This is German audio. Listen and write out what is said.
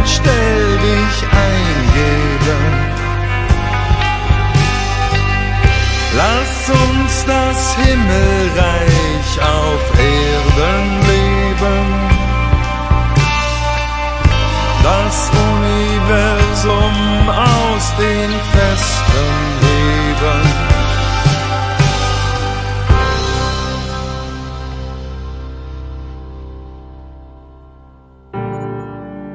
stell dich eingeben. Lass uns das Himmelreich auf Erden leben. Das Universum aus den festen